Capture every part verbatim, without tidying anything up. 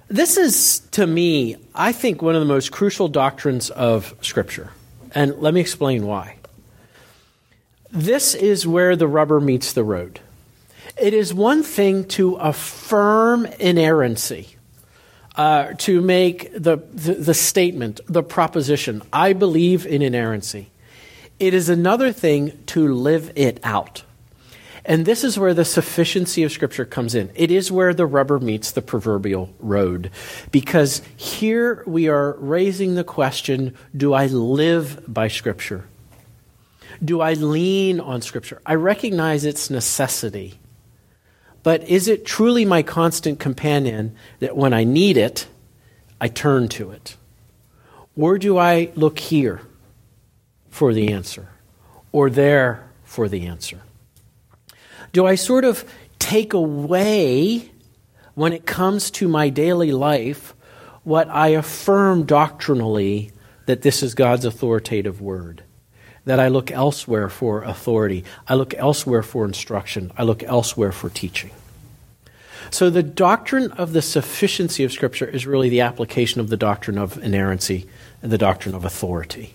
This is, to me, I think one of the most crucial doctrines of Scripture. And let me explain why. This is where the rubber meets the road. It is one thing to affirm inerrancy, uh, to make the, the, the statement, the proposition, I believe in inerrancy. It is another thing to live it out. And this is where the sufficiency of Scripture comes in. It is where the rubber meets the proverbial road. Because here we are raising the question, do I live by Scripture? Do I lean on Scripture? I recognize its necessity. But is it truly my constant companion that when I need it, I turn to it? Or do I look here for the answer? Or there for the answer? Do I sort of take away, when it comes to my daily life, what I affirm doctrinally that this is God's authoritative word? That I look elsewhere for authority. I look elsewhere for instruction. I look elsewhere for teaching. So the doctrine of the sufficiency of Scripture is really the application of the doctrine of inerrancy and the doctrine of authority.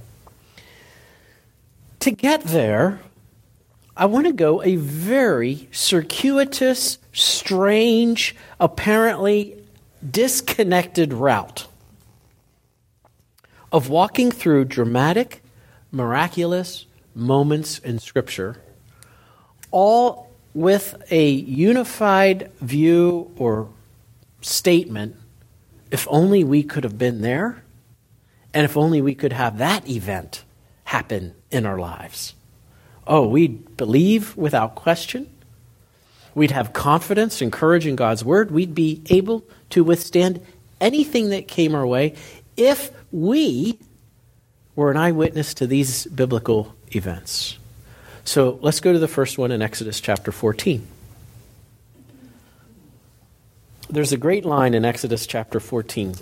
To get there, I want to go a very circuitous, strange, apparently disconnected route of walking through dramatic, miraculous moments in Scripture, all with a unified view or statement, if only we could have been there, and if only we could have that event happen in our lives. Oh, we'd believe without question. We'd have confidence and courage in God's word. We'd be able to withstand anything that came our way if we were an eyewitness to these biblical events. So let's go to the first one in Exodus chapter fourteen. There's a great line in Exodus chapter fourteen.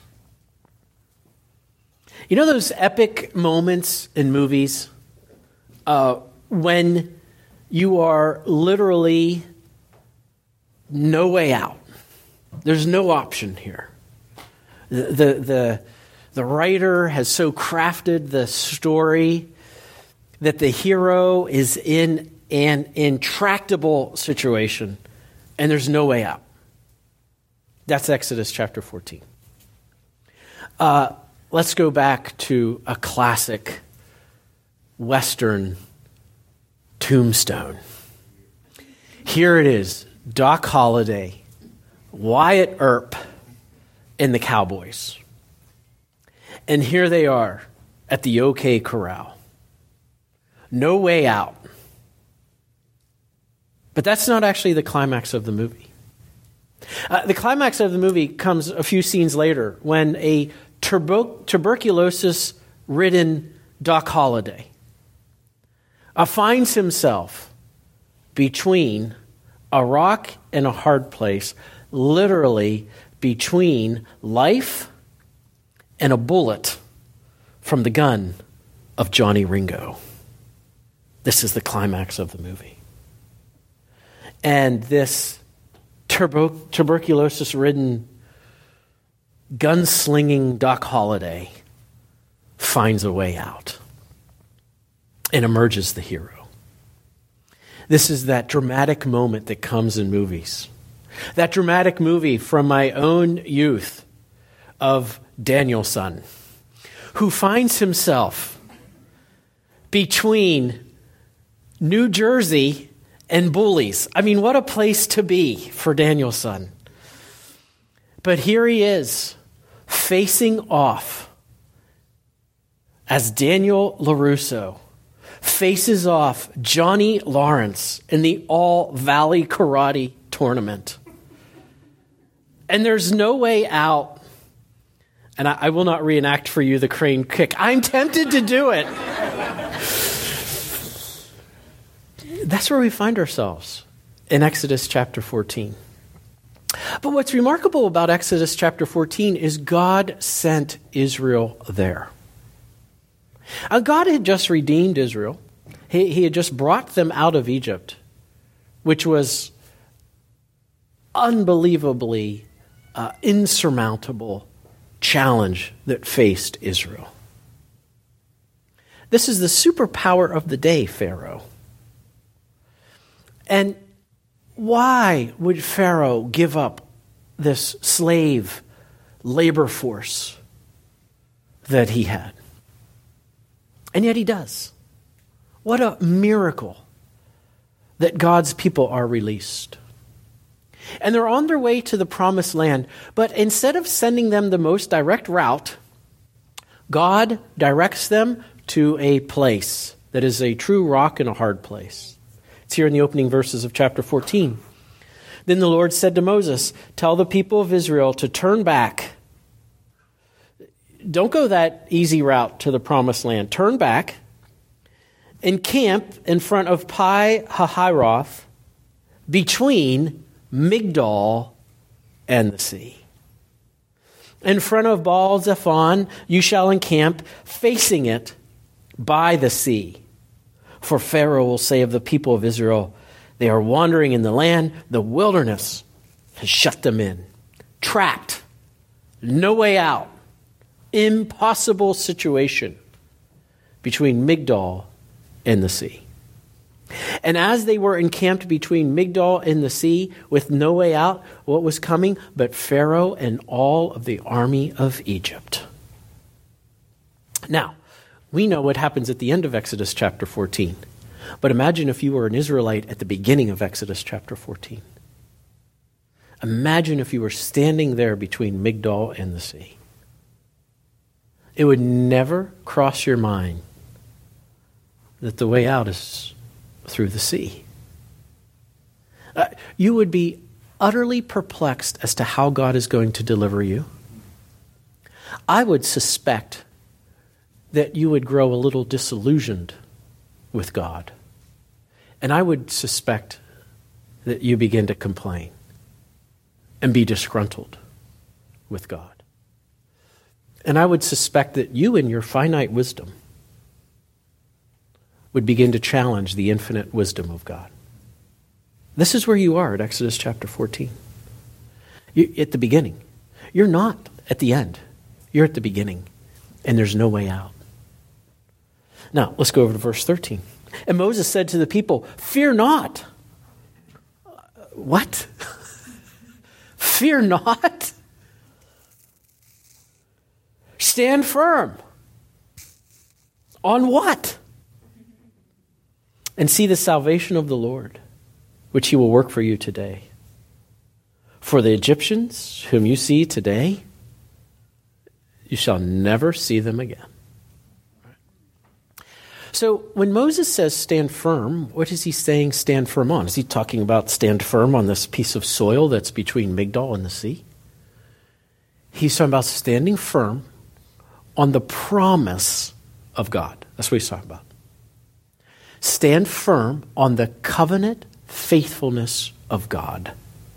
You know those epic moments in movies uh, when you are literally no way out? There's no option here. The, the, the, the writer has so crafted the story that the hero is in an intractable situation and there's no way out. That's Exodus chapter fourteen. Uh, let's go back to a classic Western, Tombstone. Here it is, Doc Holliday, Wyatt Earp, and the Cowboys. And here they are at the OK Corral. No way out. But that's not actually the climax of the movie. Uh, the climax of the movie comes a few scenes later when a turbo- tuberculosis-ridden Doc Holliday uh, finds himself between a rock and a hard place, literally between life and a bullet from the gun of Johnny Ringo. This is the climax of the movie. And this turbo- tuberculosis-ridden, gunslinging Doc Holliday finds a way out and emerges the hero. This is that dramatic moment that comes in movies. That dramatic movie from my own youth of Daniel-son, who finds himself between New Jersey and Bullies. I mean, what a place to be for Daniel-son. But here he is, facing off as Daniel LaRusso faces off Johnny Lawrence in the All-Valley Karate Tournament. And there's no way out. And I, I will not reenact for you the crane kick. I'm tempted to do it. That's where we find ourselves in Exodus chapter fourteen. But what's remarkable about Exodus chapter fourteen is God sent Israel there. Uh, God had just redeemed Israel. He, he had just brought them out of Egypt, which was unbelievably uh, insurmountable challenge that faced Israel. This is the superpower of the day, Pharaoh. And why would Pharaoh give up this slave labor force that he had? And yet he does. What a miracle that God's people are released. And they're on their way to the promised land, but instead of sending them the most direct route, God directs them to a place that is a true rock and a hard place. It's here in the opening verses of chapter fourteen. Then the Lord said to Moses, "Tell the people of Israel to turn back. Don't go that easy route to the promised land. Turn back and camp in front of Pi Hahiroth between Migdol and the sea. In front of Baal Zephon you shall encamp, facing it by the sea. For Pharaoh will say of the people of Israel, they are wandering in the land, the wilderness has shut them in. Trapped, no way out, impossible situation between Migdol and the sea." And as they were encamped between Migdol and the sea with no way out, what was coming but Pharaoh and all of the army of Egypt? Now, we know what happens at the end of Exodus chapter fourteen. But imagine if you were an Israelite at the beginning of Exodus chapter fourteen. Imagine if you were standing there between Migdol and the sea. It would never cross your mind that the way out is through the sea. Uh, you would be utterly perplexed as to how God is going to deliver you. I would suspect that you would grow a little disillusioned with God. And I would suspect that you begin to complain and be disgruntled with God. And I would suspect that you, in your finite wisdom, would begin to challenge the infinite wisdom of God. This is where you are at Exodus chapter fourteen. You, at the beginning. You're not at the end. You're at the beginning. And there's no way out. Now, let's go over to verse thirteen. And Moses said to the people, "Fear not." What? Fear not? Stand firm. On what? And see the salvation of the Lord, which he will work for you today. For the Egyptians whom you see today, you shall never see them again. So when Moses says stand firm, what is he saying stand firm on? Is he talking about stand firm on this piece of soil that's between Migdol and the sea? He's talking about standing firm on the promise of God. That's what he's talking about. Stand firm on the covenant faithfulness of God.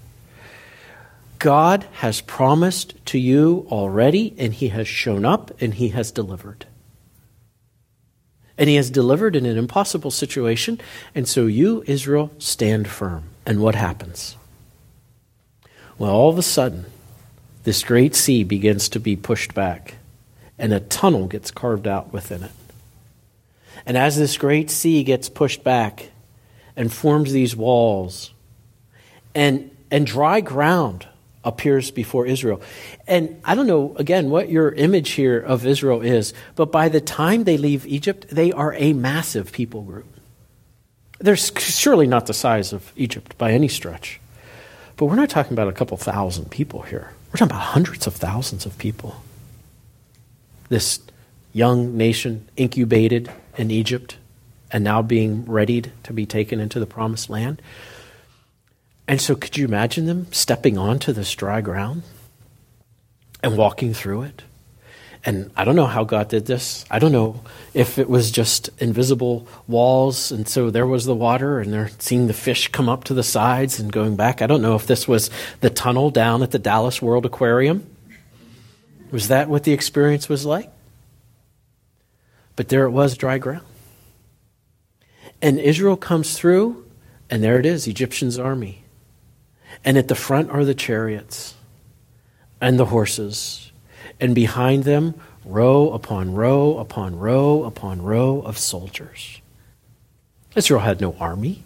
God has promised to you already, and he has shown up, and he has delivered. And he has delivered in an impossible situation, and so you, Israel, stand firm. And what happens? Well, all of a sudden, this great sea begins to be pushed back, and a tunnel gets carved out within it. And as this great sea gets pushed back and forms these walls, and, and dry ground appears before Israel. And I don't know, again, what your image here of Israel is, but by the time they leave Egypt, they are a massive people group. They're surely not the size of Egypt by any stretch. But we're not talking about a couple thousand people here. We're talking about hundreds of thousands of people. This young nation incubated in Egypt and now being readied to be taken into the promised land. And so could you imagine them stepping onto this dry ground and walking through it? And I don't know how God did this. I don't know if it was just invisible walls, and so there was the water, and they're seeing the fish come up to the sides and going back. I don't know if this was the tunnel down at the Dallas World Aquarium. Was that what the experience was like? But there it was, dry ground. And Israel comes through, and there it is, Egyptian's army. And at the front are the chariots. and the horses, and behind them row upon row upon row upon row of soldiers. Israel had no army.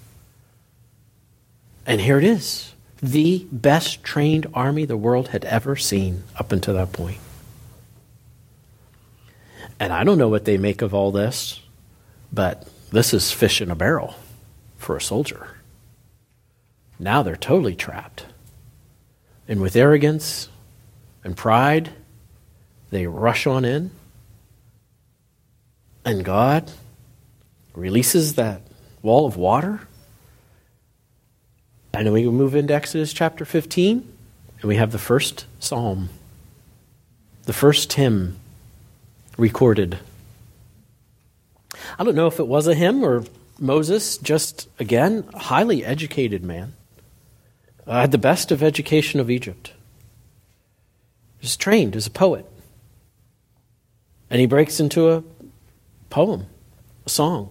And here it is, the best trained army the world had ever seen up until that point. And I don't know what they make of all this, but this is fish in a barrel for a soldier. Now they're totally trapped. And with arrogance and pride, they rush on in. And God releases that wall of water. And then we move into Exodus chapter fifteen, and we have the first psalm, the first hymn recorded. I don't know if it was a hymn or Moses, just, again, a highly educated man, uh, had the best of education of Egypt. He was trained as a poet. And he breaks into a poem, a song.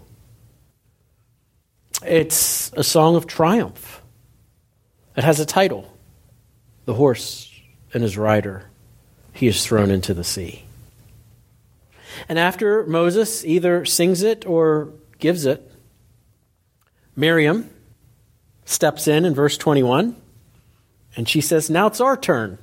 It's a song of triumph. It has a title, "The Horse and His Rider, He is Thrown into the Sea." And after Moses either sings it or gives it, Miriam steps in in verse twenty-one, and she says, "Now it's our turn.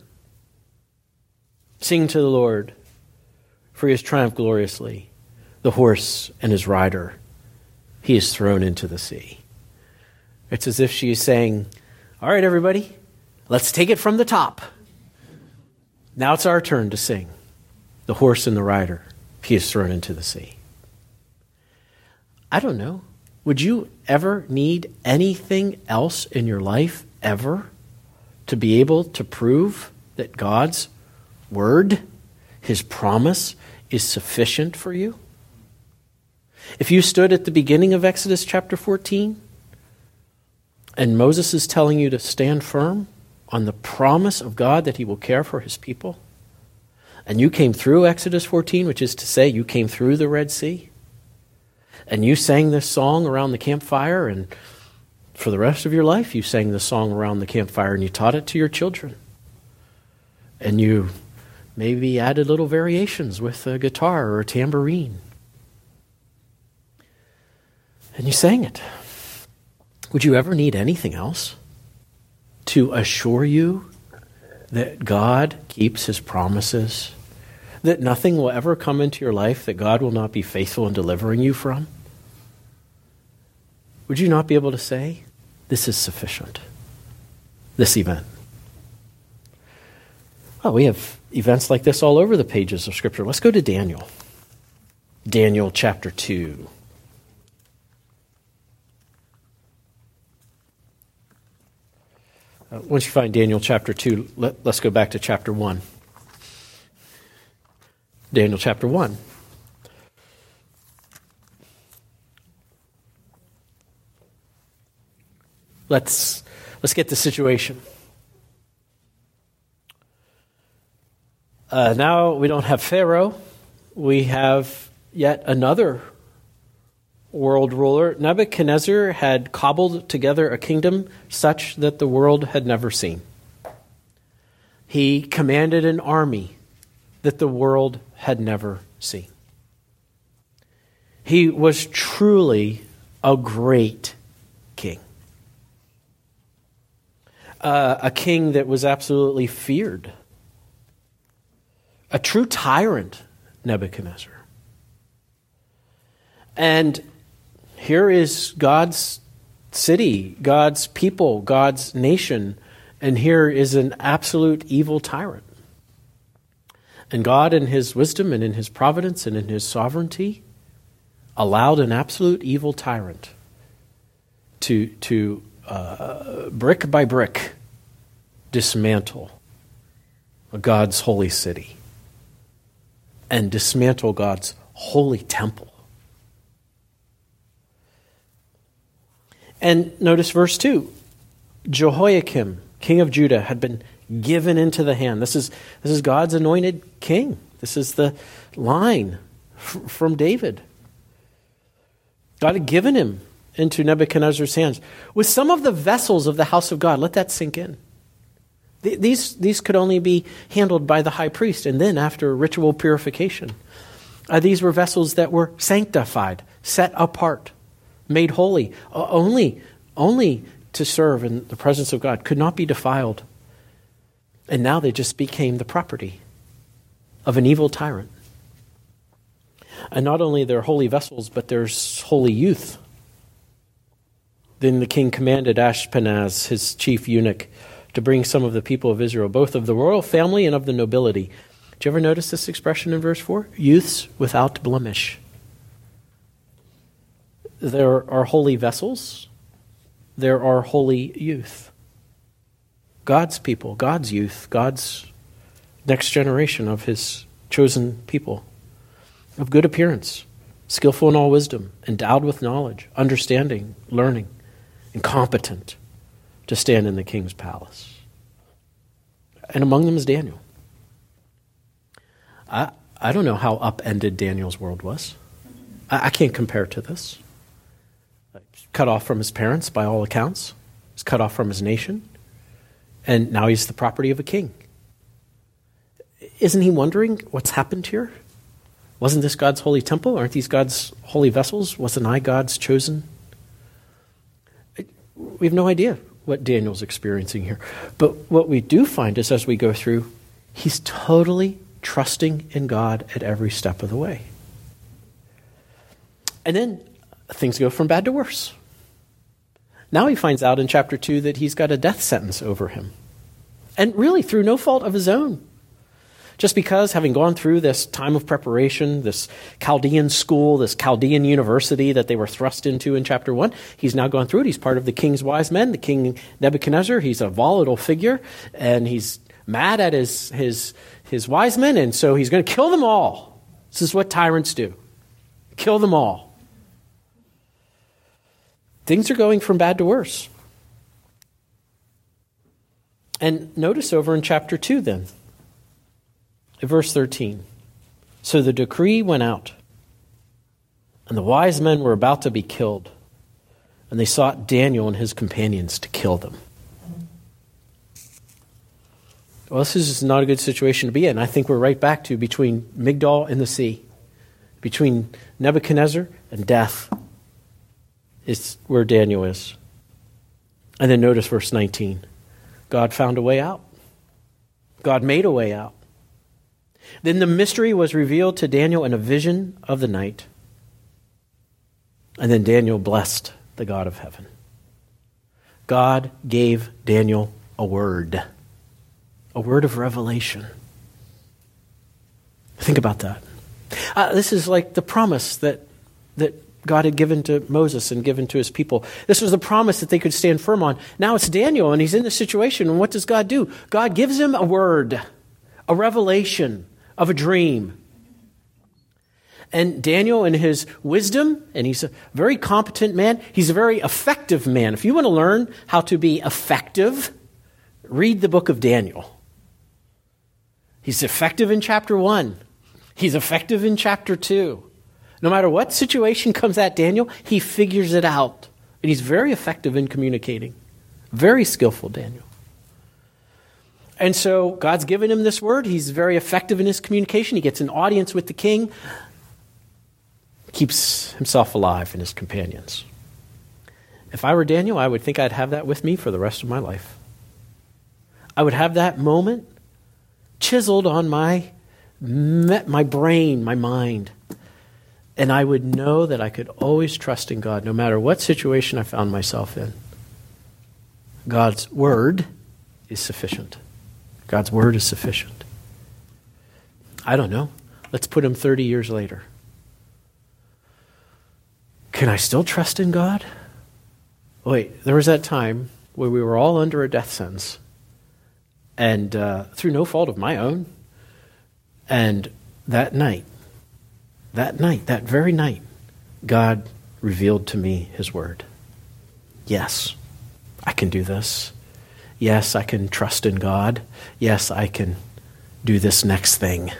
Sing to the Lord, for He has triumphed gloriously. The horse and his rider, He is thrown into the sea." It's as if she is saying, "All right, everybody, let's take it from the top. Now it's our turn to sing. The horse and the rider, He is thrown into the sea." I don't know. Would you ever need anything else in your life ever to be able to prove that God's word, His promise, is sufficient for you? If you stood at the beginning of Exodus chapter fourteen, and Moses is telling you to stand firm on the promise of God that He will care for His people, and you came through Exodus fourteen, which is to say you came through the Red Sea, and you sang this song around the campfire, and for the rest of your life you sang this song around the campfire, and you taught it to your children, and you maybe added little variations with a guitar or a tambourine, and you sang it. Would you ever need anything else to assure you that God keeps His promises, that nothing will ever come into your life that God will not be faithful in delivering you from? Would you not be able to say, this is sufficient, this event? Well, we have events like this all over the pages of Scripture. Let's go to Daniel. Daniel chapter two. Uh, once you find Daniel chapter two, let, let's go back to chapter one. Daniel chapter one. Let's, let's get the situation. Uh, now we don't have Pharaoh. We have yet another world ruler. Nebuchadnezzar had cobbled together a kingdom such that the world had never seen. He commanded an army that the world had never seen. He was truly a great king. Uh, a king that was absolutely feared. A true tyrant, Nebuchadnezzar. And here is God's city, God's people, God's nation, and here is an absolute evil tyrant. And God, in His wisdom and in His providence and in His sovereignty, allowed an absolute evil tyrant to, to uh, brick by brick, dismantle God's holy city and dismantle God's holy temple. And notice verse two. Jehoiakim, king of Judah, had been given into the hand. This is, this is God's anointed king. This is the line f- from David. God had given him into Nebuchadnezzar's hands with some of the vessels of the house of God. Let that sink in. Th- these, these could only be handled by the high priest, and then after ritual purification. Uh, these were vessels that were sanctified, set apart, made holy, uh, only, only to serve in the presence of God, could not be defiled. And now they just became the property of an evil tyrant. And not only they're holy vessels, but there's holy youth. Then the king commanded Ashpenaz, his chief eunuch, to bring some of the people of Israel, both of the royal family and of the nobility. Did you ever notice this expression in verse four? Youths without blemish. There are holy vessels. There are holy youth. God's people, God's youth, God's next generation of his chosen people, of good appearance, skillful in all wisdom, endowed with knowledge, understanding, learning, and competent to stand in the king's palace. And among them is Daniel. I, I don't know how upended Daniel's world was. I, I can't compare to this. Cut off from his parents by all accounts. He's cut off from his nation. And now he's the property of a king. Isn't he wondering what's happened here? Wasn't this God's holy temple? Aren't these God's holy vessels? Wasn't I God's chosen? We have no idea what Daniel's experiencing here. But what we do find is as we go through, he's totally trusting in God at every step of the way. And then things go from bad to worse. Now he finds out in chapter two that he's got a death sentence over him. And really through no fault of his own. Just because, having gone through this time of preparation, this Chaldean school, this Chaldean university that they were thrust into in chapter one, he's now gone through it. He's part of the king's wise men, the king Nebuchadnezzar. He's a volatile figure, and he's mad at his, his, his wise men, and so he's going to kill them all. This is what tyrants do. Kill them all. Things are going from bad to worse. And notice over in chapter two then, verse thirteen. So the decree went out, and the wise men were about to be killed, and they sought Daniel and his companions to kill them. Well, this is not a good situation to be in. I think we're right back to between Migdol and the sea, between Nebuchadnezzar and death. It's where Daniel is. And then notice verse nineteen. God found a way out. God made a way out. Then the mystery was revealed to Daniel in a vision of the night. And then Daniel blessed the God of heaven. God gave Daniel a word. A word of revelation. Think about that. Uh, this is like the promise that that God had given to Moses and given to his people. This was the promise that they could stand firm on. Now it's Daniel, and he's in this situation, and what does God do? God gives him a word, a revelation of a dream. And Daniel, in his wisdom, and he's a very competent man, he's a very effective man. If you want to learn how to be effective, read the book of Daniel. He's effective in chapter one. He's effective in chapter two. No matter what situation comes at Daniel, he figures it out. And he's very effective in communicating. Very skillful, Daniel. And so God's given him this word. He's very effective in his communication. He gets an audience with the king. Keeps himself alive and his companions. If I were Daniel, I would think I'd have that with me for the rest of my life. I would have that moment chiseled on my, my brain, my mind. And I would know that I could always trust in God, no matter what situation I found myself in. God's word is sufficient. God's word is sufficient. I don't know. Let's put him thirty years later. Can I still trust in God? Wait, there was that time where we were all under a death sentence. And uh, through no fault of my own. And that night, that night, that very night, God revealed to me his word. Yes, I can do this. Yes, I can trust in God. Yes, I can do this next thing.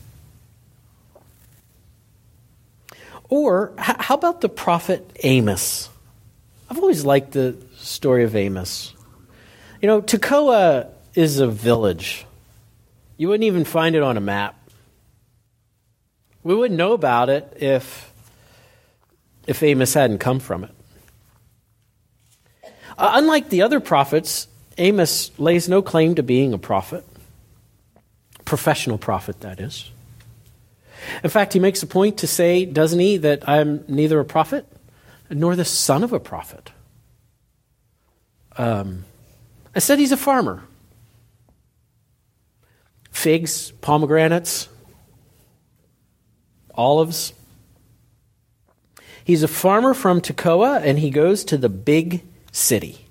Or h- how about the prophet Amos? I've always liked the story of Amos. You know, Tekoa is a village. You wouldn't even find it on a map. We wouldn't know about it if, if Amos hadn't come from it. Uh, unlike the other prophets, Amos lays no claim to being a prophet. Professional prophet, that is. In fact, he makes a point to say, doesn't he, that I'm neither a prophet nor the son of a prophet. Um, instead, he's a farmer. Figs, pomegranates, olives. He's a farmer from Tekoa, and he goes to the big city.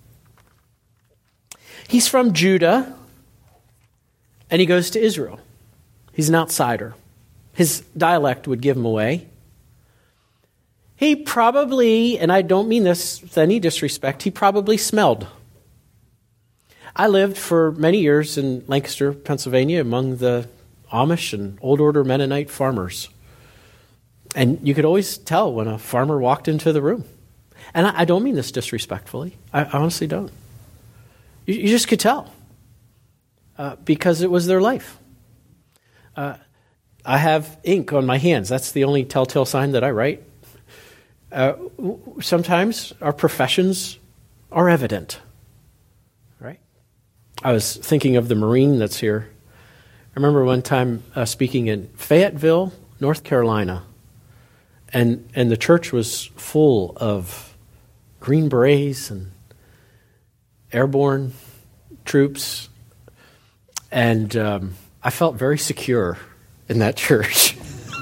He's from Judah, and he goes to Israel. He's an outsider. His dialect would give him away. He probably, and I don't mean this with any disrespect, he probably smelled. I lived for many years in Lancaster, Pennsylvania, among the Amish and Old Order Mennonite farmers. And you could always tell when a farmer walked into the room. And I, I don't mean this disrespectfully. I, I honestly don't. You, you just could tell. Uh, because it was their life. Uh, I have ink on my hands. That's the only telltale sign that I write. Uh, sometimes our professions are evident. Right? I was thinking of the Marine that's here. I remember one time uh, speaking in Fayetteville, North Carolina. And and the church was full of Green Berets and airborne troops. And um, I felt very secure in that church.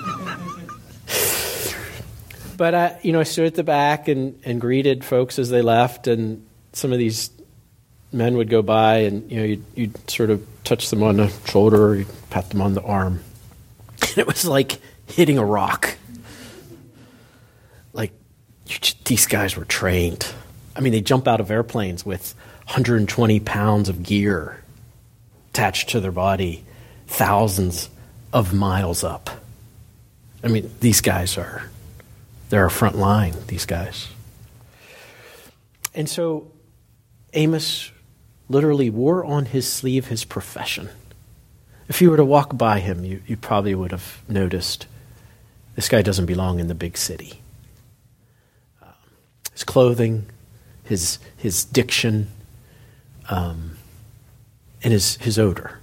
But I, you know, I stood at the back and, and greeted folks as they left, and some of these men would go by, and you know, you'd, you'd sort of touch them on the shoulder, or you'd pat them on the arm, and it was like hitting a rock. Like you just, these guys were trained. I mean, they jump out of airplanes with one hundred twenty pounds of gear attached to their body, thousands of miles up. I mean, these guys are, they're a front line, these guys. And so Amos literally wore on his sleeve his profession. If you were to walk by him, you, you probably would have noticed this guy doesn't belong in the big city. Um, his clothing, his his diction, um, and his, his odor.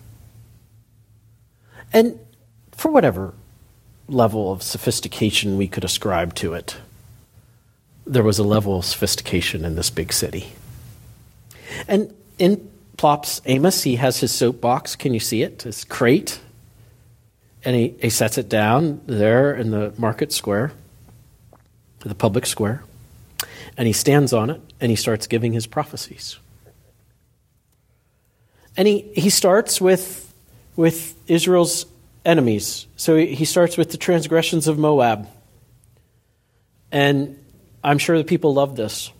And for whatever level of sophistication we could ascribe to it, there was a level of sophistication in this big city. And in plops Amos. He has his soapbox. Can you see it? His crate. And he, he sets it down there in the market square, the public square. And he stands on it, and he starts giving his prophecies. And he, he starts with, with Israel's enemies. So he, he starts with the transgressions of Moab. And I'm sure the people love this.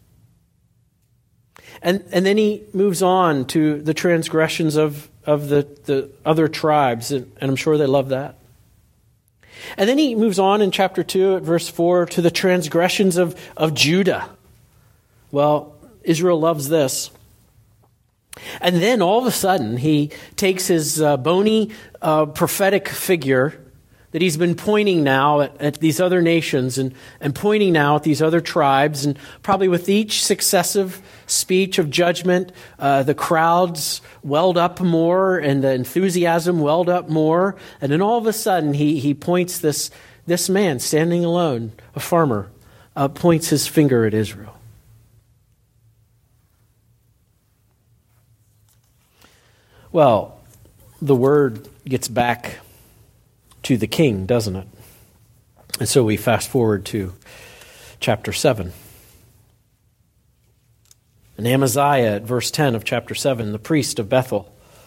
And and then he moves on to the transgressions of, of the, the other tribes, and, and I'm sure they love that. And then he moves on in chapter two at verse four to the transgressions of, of Judah. Well, Israel loves this. And then all of a sudden he takes his uh, bony uh, prophetic figure that he's been pointing now at, at these other nations and, and pointing now at these other tribes. And probably with each successive speech of judgment, uh, the crowds welled up more and the enthusiasm welled up more. And then all of a sudden he, he points this, this man standing alone, a farmer, uh, points his finger at Israel. Well, the word gets back to the king, doesn't it? And so we fast forward to chapter seven. And Amaziah, at verse ten of chapter seven, the priest of Bethel,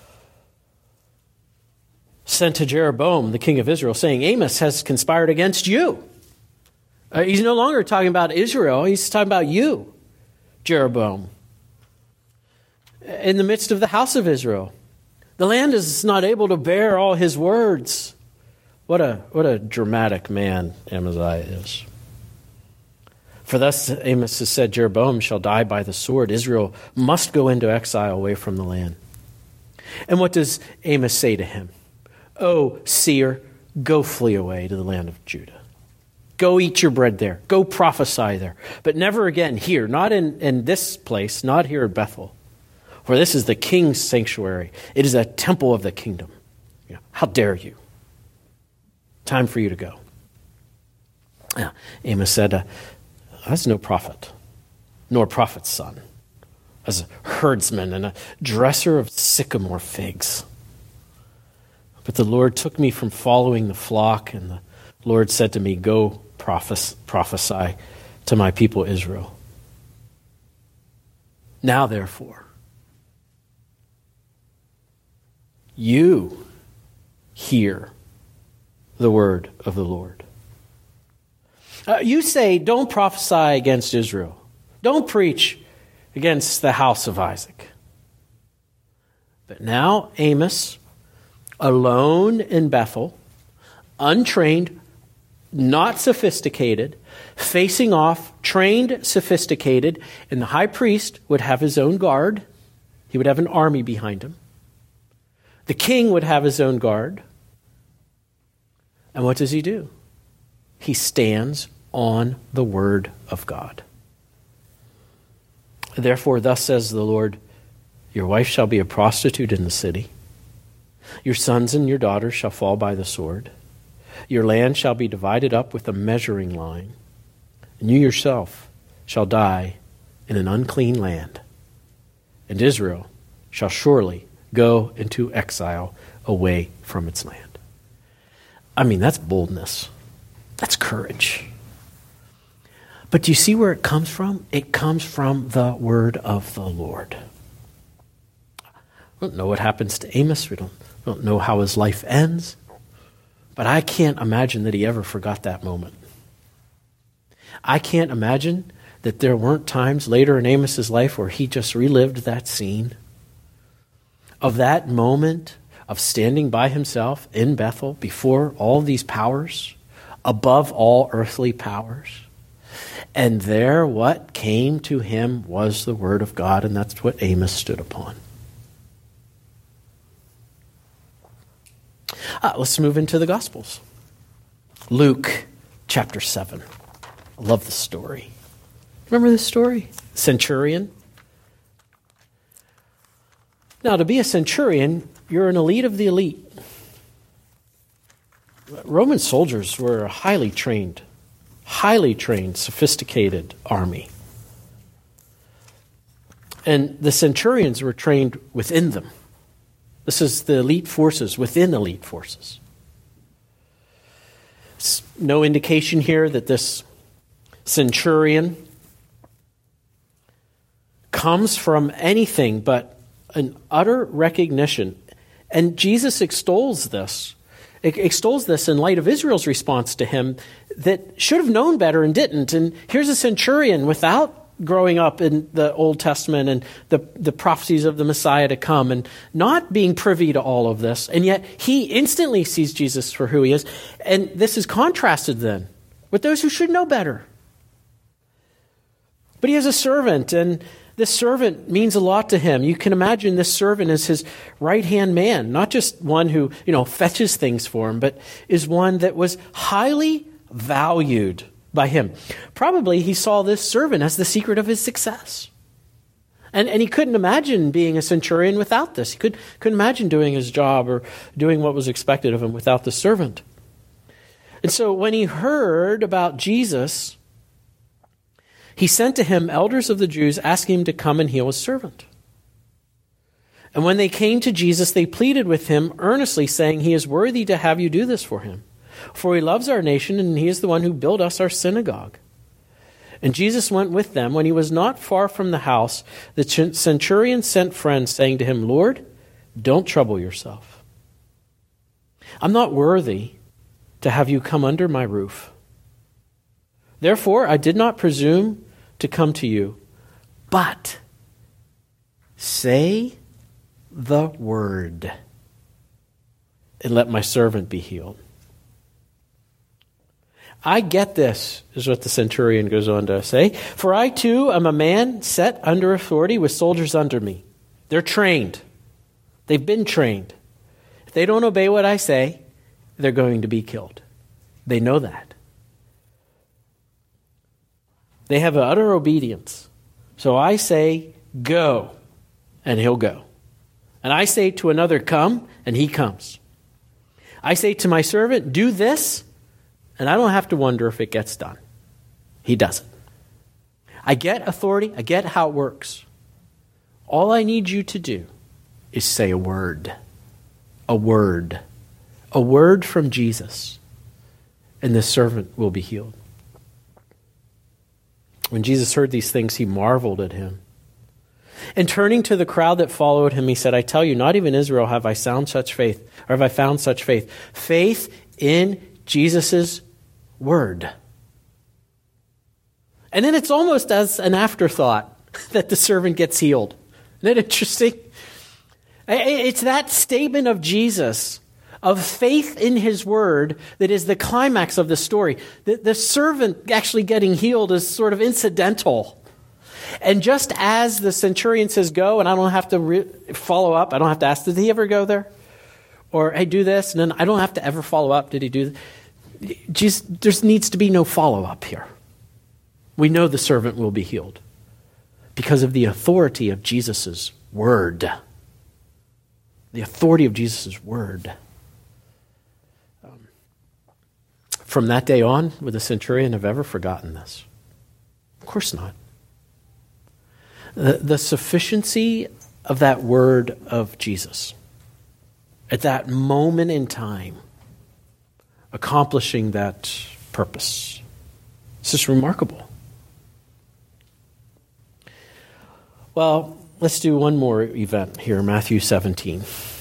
sent to Jeroboam, the king of Israel, saying, Amos has conspired against you. Uh, he's no longer talking about Israel. He's talking about you, Jeroboam, in the midst of the house of Israel. The land is not able to bear all his words. What a what a dramatic man Amaziah is. For thus Amos has said, Jeroboam shall die by the sword. Israel must go into exile away from the land. And what does Amos say to him? "Oh, seer, go flee away to the land of Judah. Go eat your bread there. Go prophesy there. But never again here, not in, in this place, not here at Bethel. For this is the king's sanctuary. It is a temple of the kingdom. You know, how dare you? Time for you to go." Now, Amos said, uh, "I was no prophet, nor prophet's son. I was a herdsman and a dresser of sycamore figs. But the Lord took me from following the flock, and the Lord said to me, 'Go prophes- prophesy to my people Israel.' Now, therefore, you hear the word of the Lord. Uh, you say, 'Don't prophesy against Israel. Don't preach against the house of Isaac.' But now Amos, alone in Bethel, untrained, not sophisticated, facing off, trained, sophisticated, and the high priest would have his own guard. He would have an army behind him. The king would have his own guard. And what does he do? He stands on the word of God. Therefore, thus says the Lord, your wife shall be a prostitute in the city. Your sons and your daughters shall fall by the sword. Your land shall be divided up with a measuring line. And you yourself shall die in an unclean land. And Israel shall surely go into exile away from its land. I mean, that's boldness. That's courage. But do you see where it comes from? It comes from the word of the Lord. We don't know what happens to Amos. We don't, we don't know how his life ends. But I can't imagine that he ever forgot that moment. I can't imagine that there weren't times later in Amos's life where he just relived that scene of that moment of standing by himself in Bethel before all these powers, above all earthly powers. And there what came to him was the word of God, and that's what Amos stood upon. Uh, let's move into the Gospels. Luke chapter seven. I love the story. Remember this story? Centurion. Now, to be a centurion, you're an elite of the elite. Roman soldiers were a highly trained, highly trained, sophisticated army. And the centurions were trained within them. This is the elite forces within elite forces. It's no indication here that this centurion comes from anything but an utter recognition. And Jesus extols this. extols this in light of Israel's response to him that should have known better and didn't. And here's a centurion without growing up in the Old Testament and the, the prophecies of the Messiah to come and not being privy to all of this. And yet he instantly sees Jesus for who he is. And this is contrasted then with those who should know better. But he has a servant, and this servant means a lot to him. You can imagine this servant as his right-hand man, not just one who, you know, fetches things for him, but is one that was highly valued by him. Probably he saw this servant as the secret of his success. And, and he couldn't imagine being a centurion without this. He could, couldn't imagine doing his job or doing what was expected of him without the servant. And so when he heard about Jesus, he sent to him elders of the Jews asking him to come and heal his servant. And when they came to Jesus, they pleaded with him earnestly, saying, he is worthy to have you do this for him. For he loves our nation, and he is the one who built us our synagogue. And Jesus went with them. When he was not far from the house, the centurion sent friends, saying to him, Lord, don't trouble yourself. I'm not worthy to have you come under my roof. Therefore, I did not presume to come to you, but say the word, and let my servant be healed. I get this, is what the centurion goes on to say. For I too am a man set under authority with soldiers under me. They're trained. They've been trained. If they don't obey what I say, they're going to be killed. They know that. They have an utter obedience. So I say, go, and he'll go. And I say to another, come, and he comes. I say to my servant, do this, and I don't have to wonder if it gets done. He does it. I get authority. I get how it works. All I need you to do is say a word. A word. A word from Jesus. And the servant will be healed. When Jesus heard these things, he marveled at him. And turning to the crowd that followed him, he said, I tell you, not even Israel have I found such faith, or have I found such faith. Faith in Jesus' word. And then it's almost as an afterthought that the servant gets healed. Isn't that interesting? It's that statement of Jesus, of faith in his word, that is the climax of the story. The, the servant actually getting healed is sort of incidental. And just as the centurion says, go, and I don't have to re- follow up, I don't have to ask, did he ever go there? Or, hey, do this, and then I don't have to ever follow up, did he do this? Just, there needs to be no follow-up here. We know the servant will be healed because of the authority of Jesus' word. The authority of Jesus' word. Um, from that day on, would the centurion have ever forgotten this? Of course not. The, the sufficiency of that word of Jesus at that moment in time, accomplishing that purpose. It's just remarkable. Well, let's do one more event here, Matthew seventeen.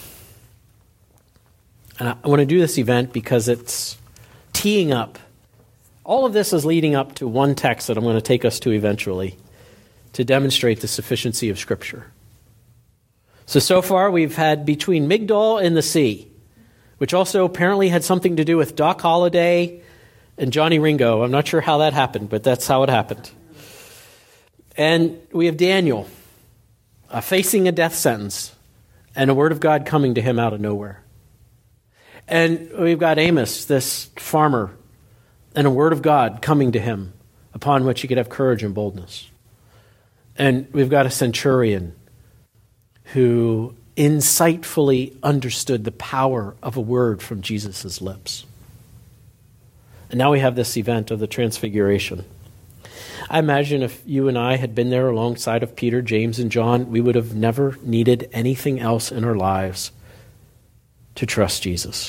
And I want to do this event because it's teeing up. All of this is leading up to one text that I'm going to take us to eventually to demonstrate the sufficiency of Scripture. So, so far we've had between Migdol and the sea, which also apparently had something to do with Doc Holliday and Johnny Ringo. I'm not sure how that happened, but that's how it happened. And we have Daniel uh, facing a death sentence and a word of God coming to him out of nowhere. And we've got Amos, this farmer, and a word of God coming to him upon which he could have courage and boldness. And we've got a centurion who insightfully understood the power of a word from Jesus' lips. And now we have this event of the Transfiguration. I imagine if you and I had been there alongside of Peter, James, and John, we would have never needed anything else in our lives to trust Jesus.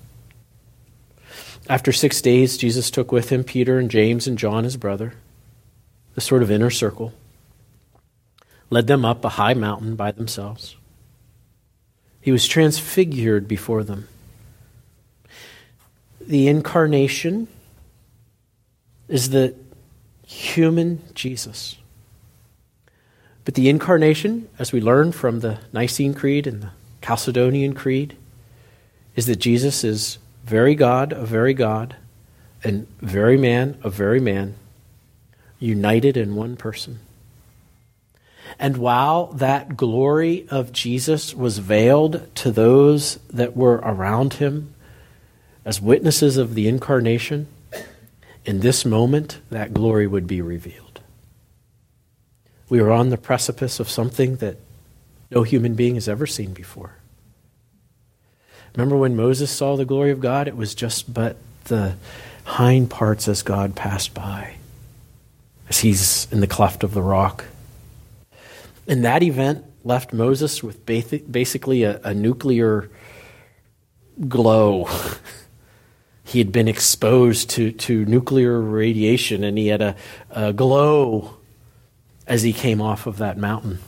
After six days, Jesus took with him Peter and James and John, his brother, the sort of inner circle, led them up a high mountain by themselves. He was transfigured before them. The incarnation is the human Jesus. But the incarnation, as we learn from the Nicene Creed and the Chalcedonian Creed, is that Jesus is very God of very God and very man of very man, united in one person. And while that glory of Jesus was veiled to those that were around him as witnesses of the incarnation, in this moment, that glory would be revealed. We are on the precipice of something that no human being has ever seen before. Remember when Moses saw the glory of God? It was just but the hind parts as God passed by, as he's in the cleft of the rock. And that event left Moses with basically a, a nuclear glow. He had been exposed to, to nuclear radiation, and he had a, a glow as he came off of that mountain.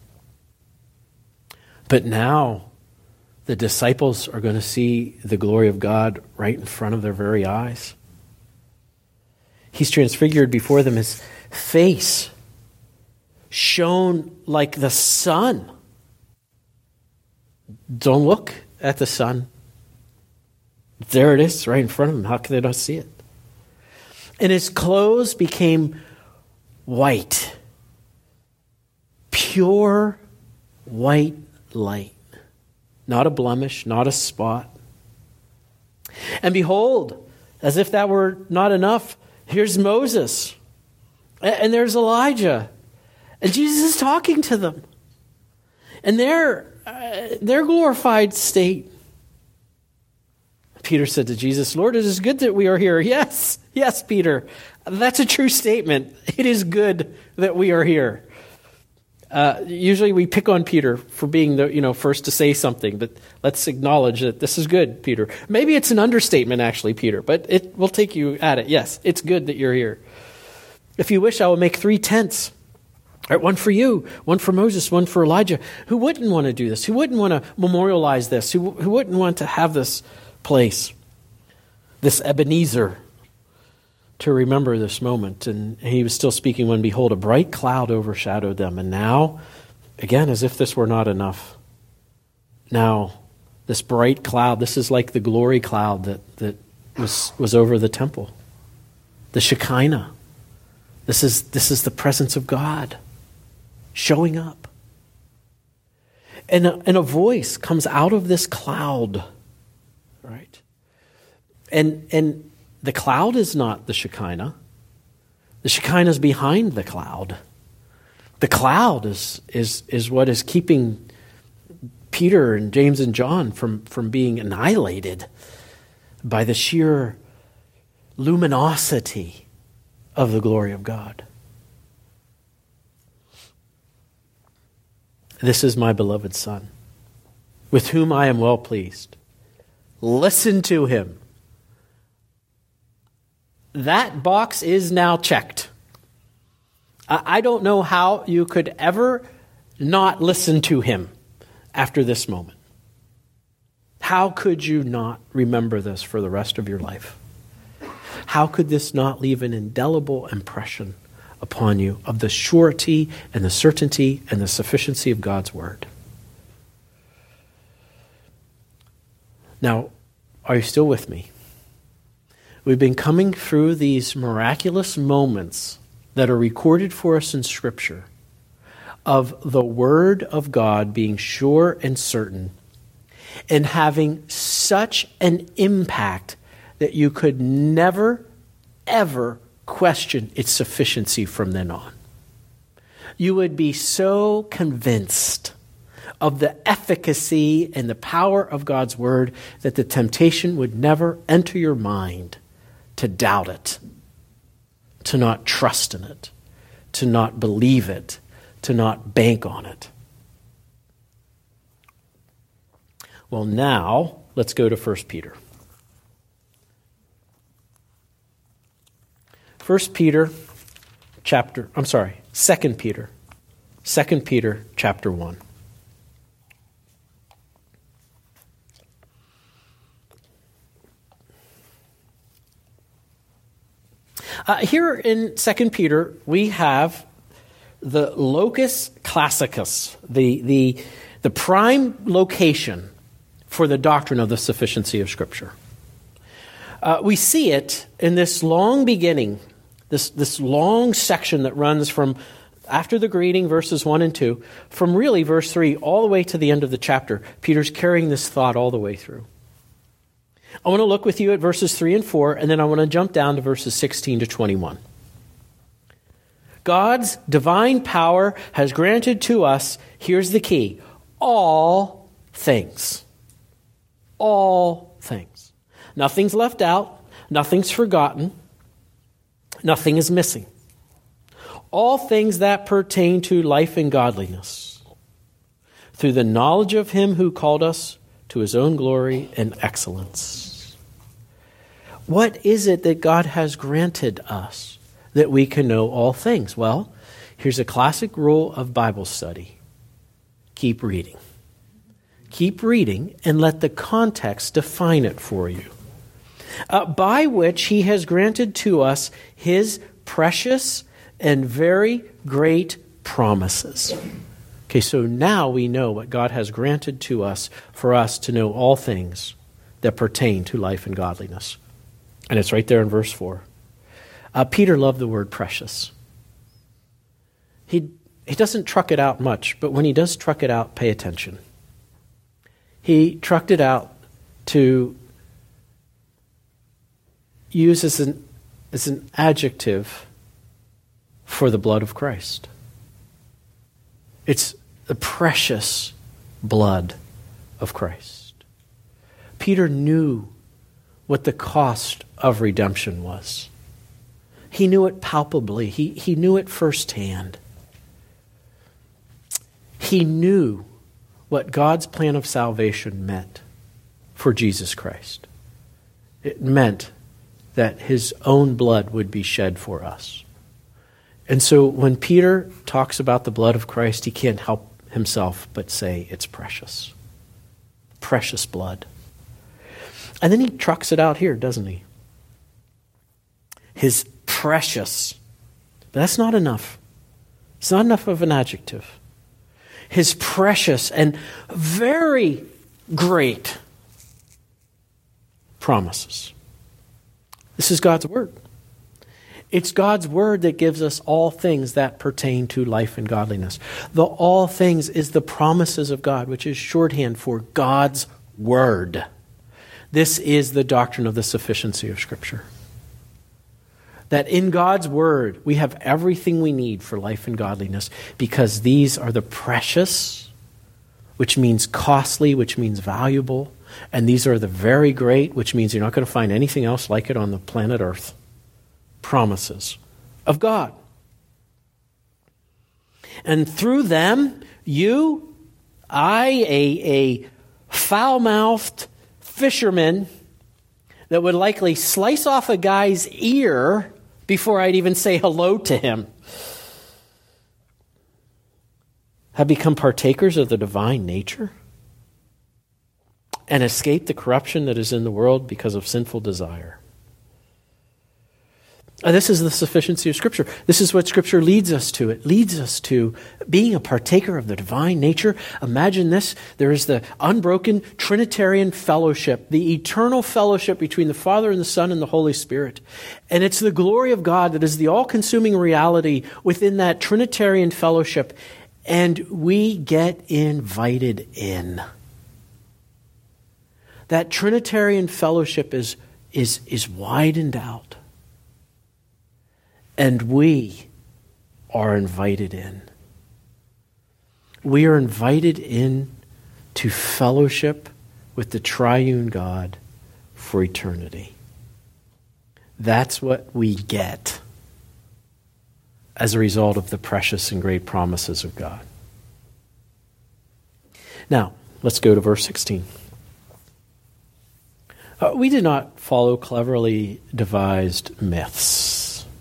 But now, the disciples are going to see the glory of God right in front of their very eyes. He's transfigured before them. His face shone like the sun. Don't look at the sun. There it is, right in front of them. How can they not see it? And his clothes became white. Pure white light. not a blemish, not a spot. And behold, as if that were not enough, here's Moses, and there's Elijah, and Jesus is talking to them. And their, uh, their glorified state. Peter said to Jesus, Lord, it is good that we are here. Yes, yes, Peter. That's a true statement. It is good that we are here. Uh, usually we pick on Peter for being the you know first to say something, but let's acknowledge that this is good, Peter. Maybe it's an understatement, actually, Peter, but it will take you at it. Yes, it's good that you're here. If you wish, I will make three tents. All right, one for you, one for Moses, one for Elijah. Who wouldn't want to do this? Who wouldn't want to memorialize this? Who, who wouldn't want to have this place, this Ebenezer, to remember this moment? And he was still speaking when, behold, a bright cloud overshadowed them. And now, again, as if this were not enough, now this bright cloud, this is like the glory cloud that, that was, was over the temple, the Shekinah. This is, this is the presence of God showing up. And a, and a voice comes out of this cloud, right? And and the cloud is not the Shekinah. The Shekinah is behind the cloud. The cloud is is is what is keeping Peter and James and John from, from being annihilated by the sheer luminosity of the glory of God. This is my beloved Son, with whom I am well pleased. Listen to him. That box is now checked. I don't know how you could ever not listen to him after this moment. How could you not remember this for the rest of your life? How could this not leave an indelible impression upon you of the surety and the certainty and the sufficiency of God's word? Now, are you still with me? We've been coming through these miraculous moments that are recorded for us in Scripture of the Word of God being sure and certain and having such an impact that you could never, ever question its sufficiency from then on. You would be so convinced of the efficacy and the power of God's Word that the temptation would never enter your mind to doubt it, to not trust in it, to not believe it, to not bank on it. Well, now, let's go to First Peter. First Peter chapter, I'm sorry, Second Peter. Second Peter chapter one. Uh, here in Second Peter, we have the locus classicus, the, the, the prime location for the doctrine of the sufficiency of Scripture. Uh, we see it in this long beginning, this, this long section that runs from after the greeting, verses one and two, from really verse three all the way to the end of the chapter. Peter's carrying this thought all the way through. I want to look with you at verses three and four, and then I want to jump down to verses sixteen to twenty-one. God's divine power has granted to us, here's the key, all things. All things. Nothing's left out. Nothing's forgotten. Nothing is missing. All things that pertain to life and godliness, through the knowledge of him who called us to his own glory and excellence. What is it that God has granted us that we can know all things? Well, here's a classic rule of Bible study. Keep reading. Keep reading and let the context define it for you. Uh, by which he has granted to us his precious and very great promises. Okay, so now we know what God has granted to us for us to know all things that pertain to life and godliness. And it's right there in verse four. Uh, Peter loved the word precious. He, he doesn't truck it out much, but when he does truck it out, pay attention. he trucked it out to use as an, as an adjective for the blood of Christ. It's the precious blood of Christ. Peter knew what the cost of redemption was. He knew it palpably. He, he knew it firsthand. He knew what God's plan of salvation meant for Jesus Christ. It meant that his own blood would be shed for us. And so when Peter talks about the blood of Christ, he can't help himself but say it's precious. Precious blood. And then he trucks it out here, doesn't he? His precious. But that's not enough. It's not enough of an adjective. His precious and very great promises. This is God's word. It's God's word that gives us all things that pertain to life and godliness. The all things is the promises of God, which is shorthand for God's word. This is the doctrine of the sufficiency of Scripture. That in God's word, we have everything we need for life and godliness because these are the precious, which means costly, which means valuable, and these are the very great, which means you're not going to find anything else like it on the planet Earth. Promises of God. And through them, you, I, a, a foul-mouthed fisherman that would likely slice off a guy's ear before I'd even say hello to him, have become partakers of the divine nature and escaped the corruption that is in the world because of sinful desire. Uh, this is the sufficiency of Scripture. This is what Scripture leads us to. It leads us to being a partaker of the divine nature. Imagine this. There is the unbroken Trinitarian fellowship, the eternal fellowship between the Father and the Son and the Holy Spirit. And it's the glory of God that is the all-consuming reality within that Trinitarian fellowship. And we get invited in. That Trinitarian fellowship is, is, is widened out. And we are invited in. We are invited in to fellowship with the triune God for eternity. That's what we get as a result of the precious and great promises of God. Now, let's go to verse sixteen. Uh, we did not follow cleverly devised myths.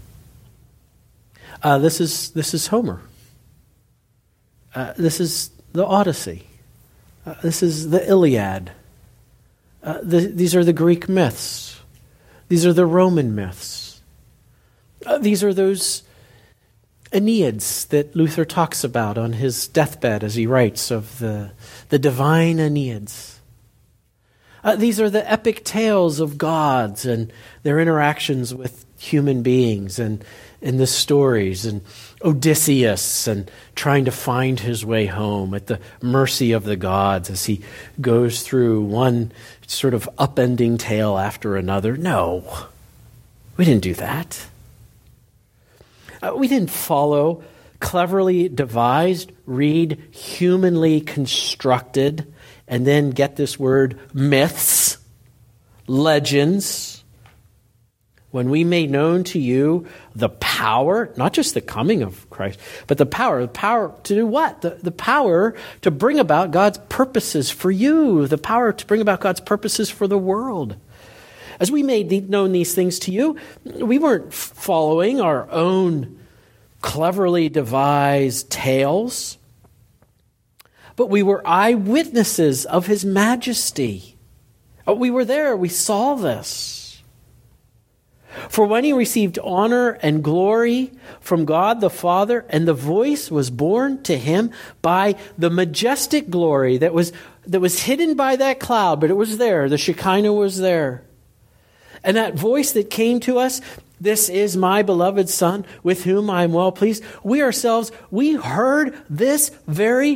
Uh, this is this is Homer. Uh, this is the Odyssey. Uh, this is the Iliad. Uh, the, these are the Greek myths. These are the Roman myths. Uh, these are those Aeneads that Luther talks about on his deathbed as he writes of the, the divine Aeneads. Uh, these are the epic tales of gods and their interactions with human beings and in the stories, and Odysseus and trying to find his way home at the mercy of the gods as he goes through one sort of upending tale after another. No, we didn't do that. Uh, we didn't follow cleverly devised, read humanly constructed, and then get this word myths, legends. When we made known to you the power, not just the coming of Christ, but the power, the power to do what? The, the power to bring about God's purposes for you, the power to bring about God's purposes for the world. As we made known these things to you, we weren't following our own cleverly devised tales, but we were eyewitnesses of His majesty. We were there, we saw this. For when he received honor and glory from God the Father, and the voice was borne to him by the majestic glory that was that was hidden by that cloud, but it was there. The Shekinah was there. And that voice that came to us, "This is my beloved Son, with whom I am well pleased." We ourselves, we heard this very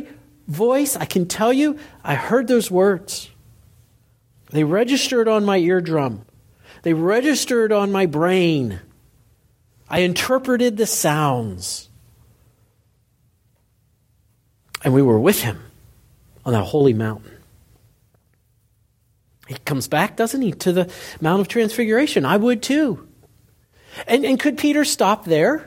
voice, I can tell you, I heard those words. They registered on my eardrum. They registered on my brain. I interpreted the sounds. And we were with him on that holy mountain. He comes back, doesn't he, to the Mount of Transfiguration. I would too. And, and could Peter stop there?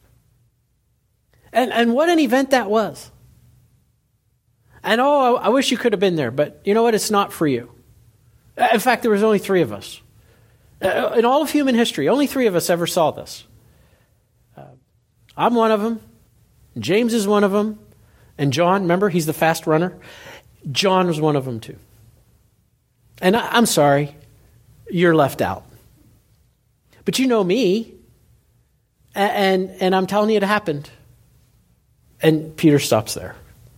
And, and what an event that was. And oh, I, I wish you could have been there, but you know what? It's not for you. In fact, there was only three of us. In all of human history, only three of us ever saw this. Uh, I'm one of them. James is one of them. And John, remember, he's the fast runner. John was one of them too. And I, I'm sorry, you're left out. But you know me, and, and, and I'm telling you it happened. And Peter stops there.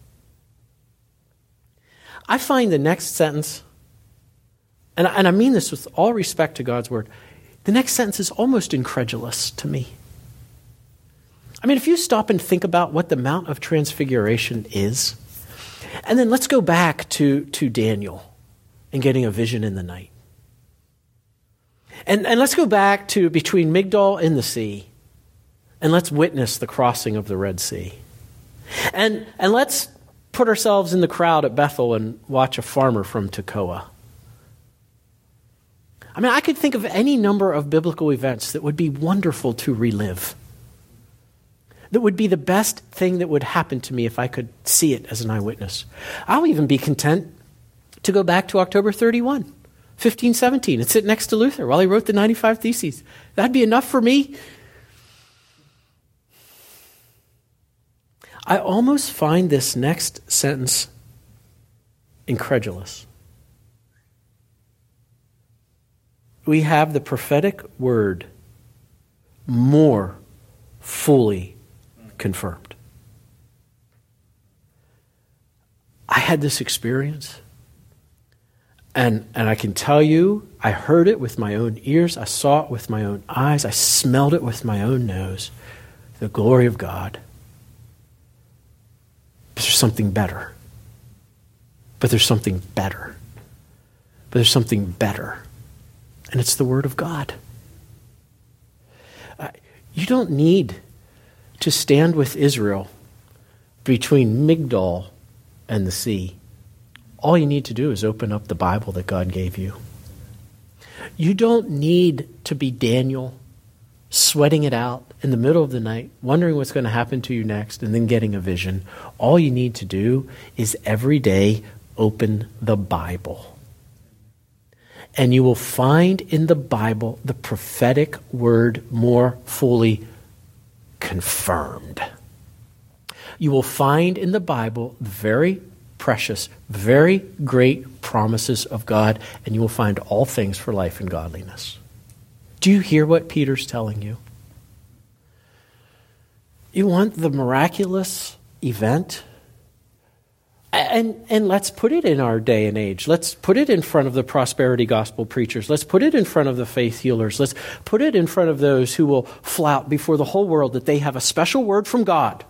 I find the next sentence, and I, and I mean this with all respect to God's word, the next sentence is almost incredulous to me. I mean, if you stop and think about what the Mount of Transfiguration is, and then let's go back to, to Daniel and getting a vision in the night. And, and let's go back to between Migdol and the sea, and let's witness the crossing of the Red Sea. And, and let's put ourselves in the crowd at Bethel and watch a farmer from Tekoa. I mean, I could think of any number of biblical events that would be wonderful to relive. That would be the best thing that would happen to me if I could see it as an eyewitness. I'll even be content to go back to October thirty-first, fifteen seventeen, and sit next to Luther while he wrote the ninety-five Theses. That'd be enough for me. I almost find this next sentence incredulous. We have the prophetic word more fully confirmed. I had this experience, and, and I can tell you, I heard it with my own ears, I saw it with my own eyes, I smelled it with my own nose, the glory of God. But there's something better. But there's something better. But there's something better. And it's the Word of God. Uh, you don't need to stand with Israel between Migdol and the sea. All you need to do is open up the Bible that God gave you. You don't need to be Daniel, sweating it out in the middle of the night, wondering what's going to happen to you next, and then getting a vision. All you need to do is every day open the Bible. And you will find in the Bible the prophetic word more fully confirmed. You will find in the Bible very precious, very great promises of God, and you will find all things for life and godliness. Do you hear what Peter's telling you? You want the miraculous event? And, and let's put it in our day and age. Let's put it in front of the prosperity gospel preachers. Let's put it in front of the faith healers. Let's put it in front of those who will flout before the whole world that they have a special word from God.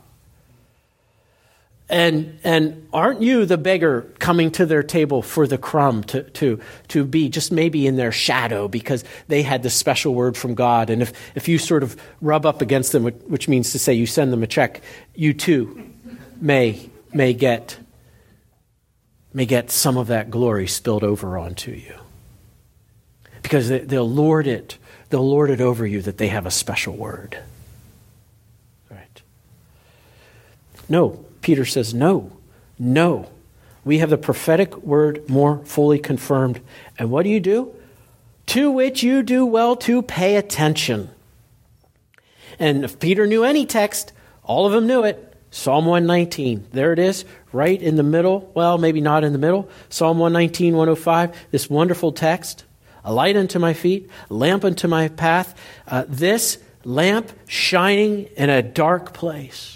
And and aren't you the beggar coming to their table for the crumb to, to, to be just maybe in their shadow because they had this special word from God? And if, if you sort of rub up against them, which means to say you send them a check, you too may may get may get some of that glory spilled over onto you. Because they, they'll lord it, they'll lord it over you that they have a special word. Right? No. Peter says, no, no. We have the prophetic word more fully confirmed. And what do you do? To which you do well to pay attention. And if Peter knew any text, all of them knew it. Psalm one nineteen. There it is, right in the middle. Well, maybe not in the middle. Psalm one nineteen, one oh five. This wonderful text. A light unto my feet, a lamp unto my path. Uh, this lamp shining in a dark place.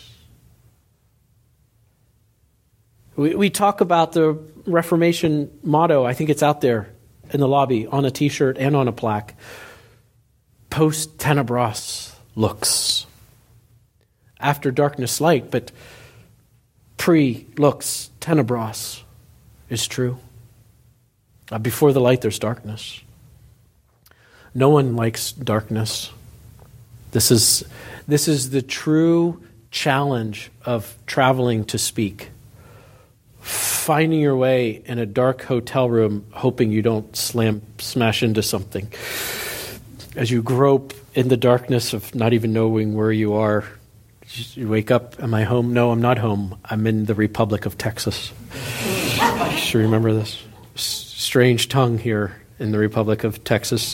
We, we talk about the Reformation motto. I think it's out there in the lobby on a T-shirt and on a plaque. Post tenebras lux. After darkness light, but pre-lux tenebras is true. Uh, before the light, there's darkness. No one likes darkness. This is, this is the true challenge of traveling to speak. Finding your way in a dark hotel room, hoping you don't slam, smash into something. As you grope in the darkness of not even knowing where you are, you wake up, am I home? No, I'm not home. I'm in the Republic of Texas. You should remember this. S- strange tongue here in the Republic of Texas.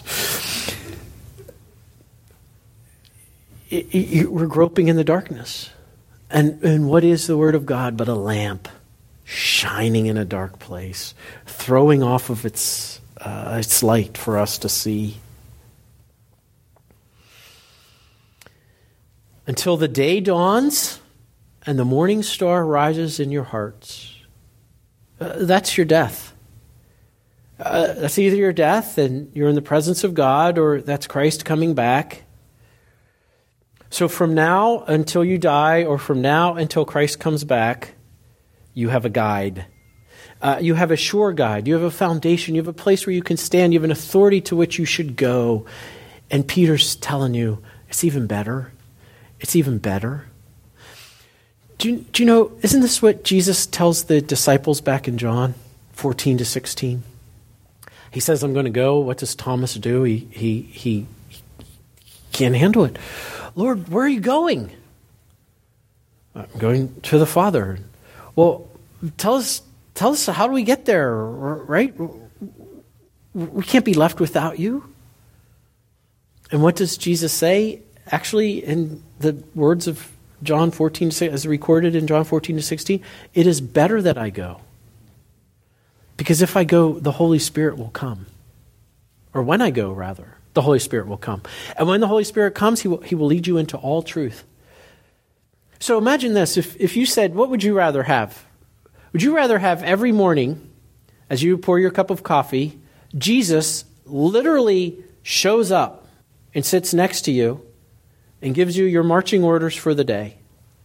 It, it, we're groping in the darkness. And, and what is the Word of God but a lamp shining in a dark place, throwing off of its, uh, its light for us to see? Until the day dawns and the morning star rises in your hearts. Uh, that's your death. Uh, that's either your death and you're in the presence of God, or that's Christ coming back. So from now until you die, or from now until Christ comes back, you have a guide. Uh, you have a sure guide. You have a foundation. You have a place where you can stand. You have an authority to which you should go. And Peter's telling you, it's even better. It's even better. Do you, do you know, isn't this what Jesus tells the disciples back in John fourteen to sixteen? He says, I'm going to go. What does Thomas do? He, he, he, he can't handle it. Lord, where are you going? I'm going to the Father. Well, tell us, tell us, how do we get there, right? We can't be left without you. And what does Jesus say? Actually, in the words of John fourteen, as recorded in John fourteen to sixteen, it is better that I go. Because if I go, the Holy Spirit will come. Or when I go, rather, the Holy Spirit will come. And when the Holy Spirit comes, he will, he will lead you into all truth. So imagine this. If, if you said, what would you rather have? Would you rather have every morning, as you pour your cup of coffee, Jesus literally shows up and sits next to you and gives you your marching orders for the day?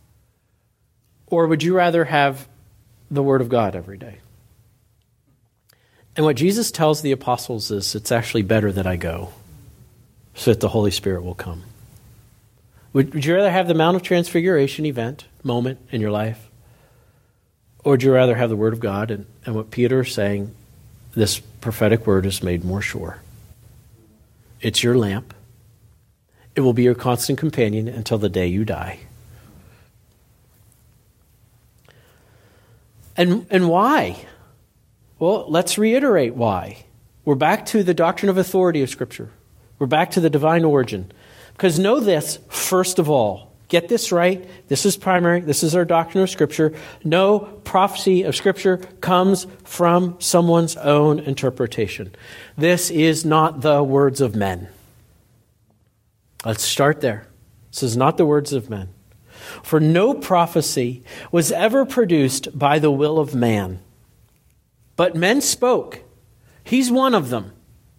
Or would you rather have the Word of God every day? And what Jesus tells the apostles is, it's actually better that I go, so that the Holy Spirit will come. Would, would you rather have the Mount of Transfiguration event, moment in your life? Or would you rather have the Word of God? And, and what Peter is saying, this prophetic word is made more sure. It's your lamp. It will be your constant companion until the day you die. And, and why? Well, let's reiterate why. We're back to the doctrine of authority of Scripture. We're back to the divine origin. Because know this, first of all, get this right. This is primary. This is our doctrine of Scripture. No prophecy of Scripture comes from someone's own interpretation. This is not the words of men. Let's start there. This is not the words of men. For no prophecy was ever produced by the will of man. But men spoke. He's one of them.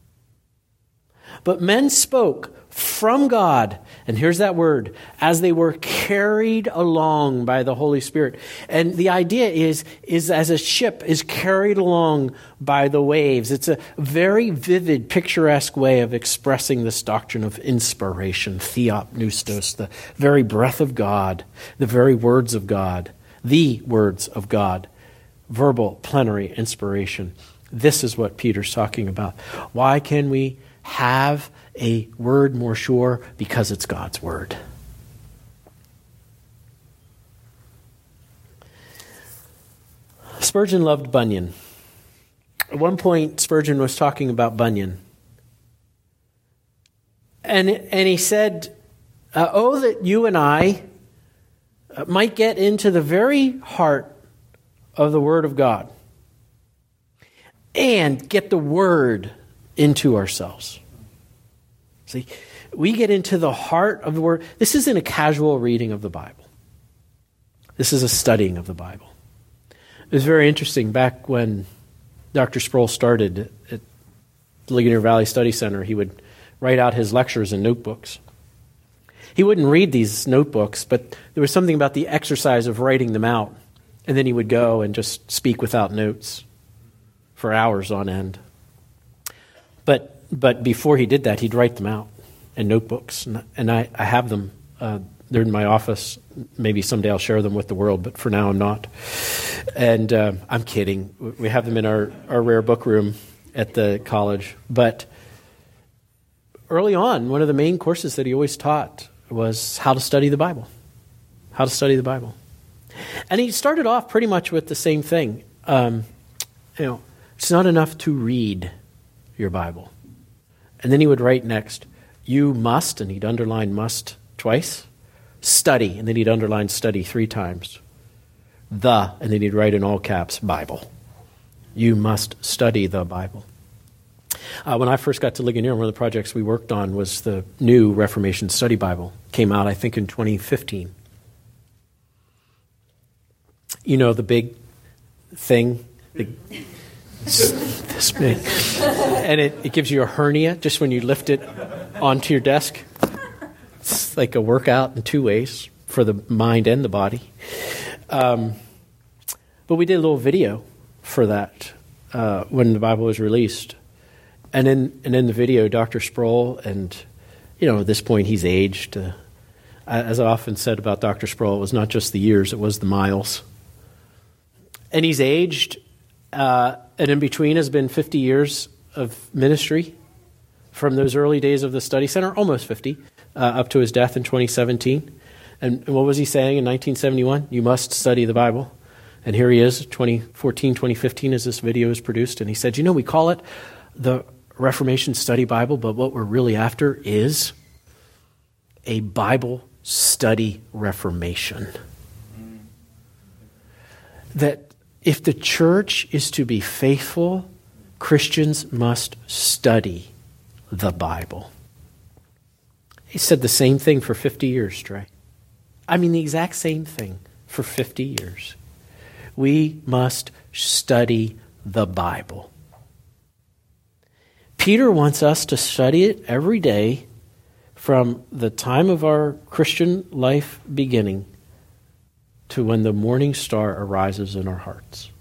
But men spoke from God, and here's that word, as they were carried along by the Holy Spirit. And the idea is, is as a ship is carried along by the waves. It's a very vivid, picturesque way of expressing this doctrine of inspiration, theopneustos, the very breath of God, the very words of God, the words of God, verbal, plenary inspiration. This is what Peter's talking about. Why can we have a word more sure? Because it's God's word. Spurgeon loved Bunyan. At one point, Spurgeon was talking about Bunyan. And, and he said, uh, oh, that you and I might get into the very heart of the Word of God and get the Word into ourselves. See, we get into the heart of the Word. This isn't a casual reading of the Bible. This is a studying of the Bible. It was very interesting. Back when Doctor Sproul started at Ligonier Valley Study Center, he would write out his lectures in notebooks. He wouldn't read these notebooks, but there was something about the exercise of writing them out And then he would go and just speak without notes for hours on end. But but before he did that, he'd write them out in notebooks. And, and I, I have them. Uh, they're in my office. Maybe someday I'll share them with the world, but for now I'm not. And uh, I'm kidding. We have them in our, our rare book room at the college. But early on, one of the main courses that he always taught was how to study the Bible. How to study the Bible. And he started off pretty much with the same thing. Um, you know, it's not enough to read your Bible. And then he would write next, you must, and he'd underline must twice, study, and then he'd underline study three times. The, and then he'd write in all caps, Bible. You must study the Bible. Uh, when I first got to Ligonier, one of the projects we worked on was the new Reformation Study Bible. Came out, I think, in twenty fifteen. You know, the big thing, the, this big, and it, it gives you a hernia just when you lift it onto your desk. It's like a workout in two ways, for the mind and the body. Um, but we did a little video for that uh, when the Bible was released. And in, and in the video, Doctor Sproul, and, you know, at this point he's aged. Uh, as I often said about Doctor Sproul, it was not just the years, it was the miles. And he's aged, uh, and in between has been fifty years of ministry from those early days of the study center, almost fifty, uh, up to his death in twenty seventeen. And, and what was he saying in nineteen seventy-one? You must study the Bible. And here he is, twenty fourteen, twenty fifteen, as this video is produced. And he said, you know, we call it the Reformation Study Bible, but what we're really after is a Bible study reformation. Mm. That if the church is to be faithful, Christians must study the Bible. He said the same thing for fifty years, Trey. I mean, the exact same thing for fifty years. We must study the Bible. Peter wants us to study it every day from the time of our Christian life beginning to when the morning star arises in our hearts.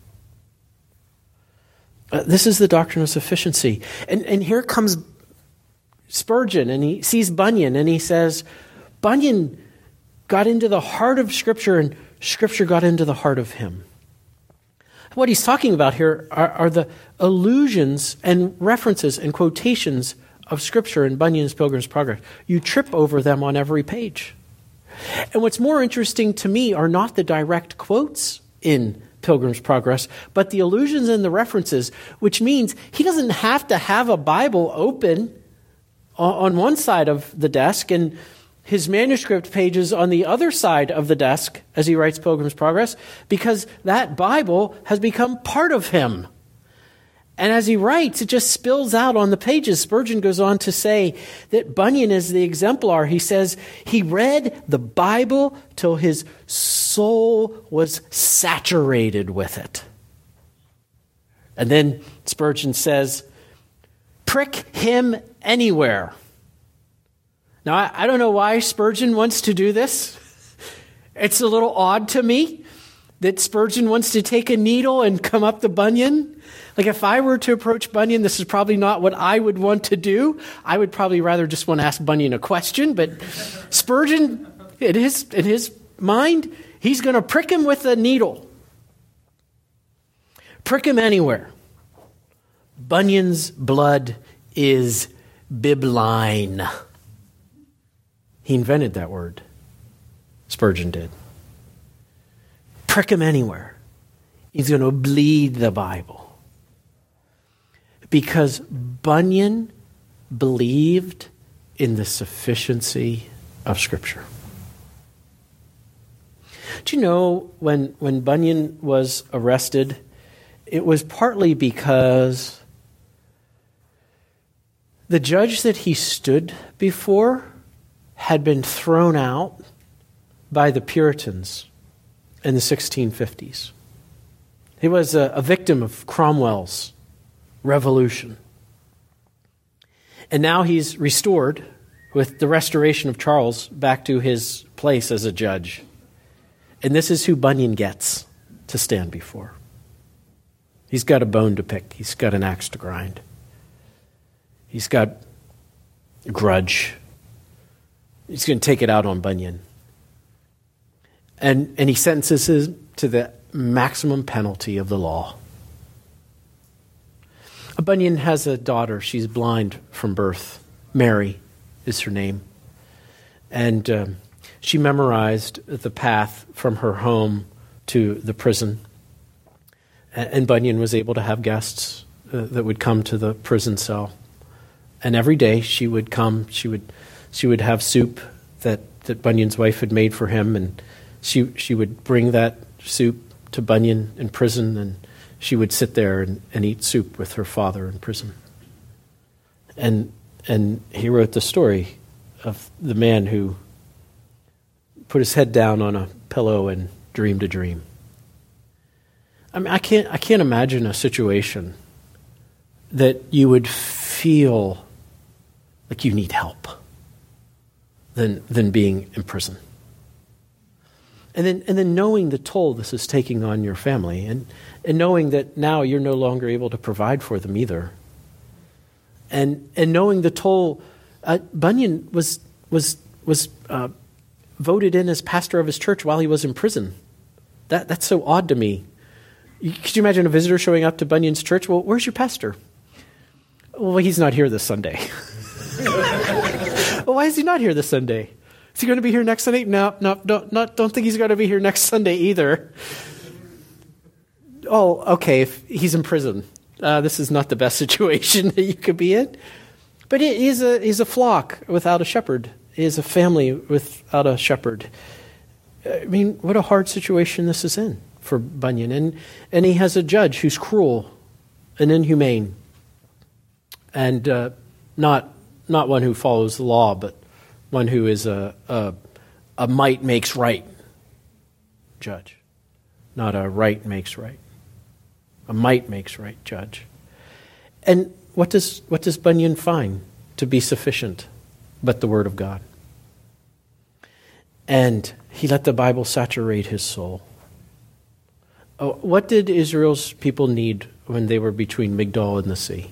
Uh, this is the doctrine of sufficiency. And, and here comes Spurgeon, and he sees Bunyan, and he says, Bunyan got into the heart of Scripture, and Scripture got into the heart of him. What he's talking about here are, are the allusions and references and quotations of Scripture in Bunyan's Pilgrim's Progress. You trip over them on every page. And what's more interesting to me are not the direct quotes in Pilgrim's Progress, but the allusions and the references, which means he doesn't have to have a Bible open on one side of the desk and his manuscript pages on the other side of the desk as he writes Pilgrim's Progress, because that Bible has become part of him. And as he writes, it just spills out on the pages. Spurgeon goes on to say that Bunyan is the exemplar. He says he read the Bible till his soul was saturated with it. And then Spurgeon says, prick him anywhere. Now, I, I don't know why Spurgeon wants to do this. It's a little odd to me that Spurgeon wants to take a needle and come up the Bunyan. Like, if I were to approach Bunyan, this is probably not what I would want to do. I would probably rather just want to ask Bunyan a question. But Spurgeon, in his, in his mind, he's going to prick him with a needle. Prick him anywhere. Bunyan's blood is bibline. He invented that word. Spurgeon did. Prick him anywhere. He's going to bleed the Bible. Because Bunyan believed in the sufficiency of Scripture. Do you know when, when Bunyan was arrested, it was partly because the judge that he stood before had been thrown out by the Puritans in the sixteen fifties. He was a, a victim of Cromwell's revolution. And now he's restored with the restoration of Charles back to his place as a judge. And this is who Bunyan gets to stand before. He's got a bone to pick. He's got an axe to grind. He's got a grudge. He's going to take it out on Bunyan. And, and he sentences him to the maximum penalty of the law. Bunyan has a daughter. She's blind from birth. Mary is her name. And um, she memorized the path from her home to the prison. And, and Bunyan was able to have guests uh, that would come to the prison cell. And every day she would come, she would she would have soup that, that Bunyan's wife had made for him, and she she would bring that soup to Bunyan in prison, and she would sit there and, and eat soup with her father in prison. And and he wrote the story of the man who put his head down on a pillow and dreamed a dream. I mean, I can't I can't imagine a situation that you would feel like you need help than than being in prison. And then and then knowing the toll this is taking on your family, and, and knowing that now you're no longer able to provide for them either. And and knowing the toll, uh, Bunyan was was was uh, voted in as pastor of his church while he was in prison. That that's so odd to me. You, could you imagine a visitor showing up to Bunyan's church? Well, where's your pastor? Well, he's not here this Sunday. Well, why is he not here this Sunday? Is he going to be here next Sunday? No, no, don't, not, don't think he's going to be here next Sunday either. Oh, okay, if he's in prison. Uh, this is not the best situation that you could be in. But it is a, is a flock without a shepherd. It is a family without a shepherd. I mean, what a hard situation this is in for Bunyan. And, and he has a judge who's cruel and inhumane. And uh, not not one who follows the law, but one who is a, a a might makes right judge, not a right makes right. A might makes right judge. And what does what does Bunyan find to be sufficient but the Word of God? And he let the Bible saturate his soul. Oh, what did Israel's people need when they were between Migdol and the sea?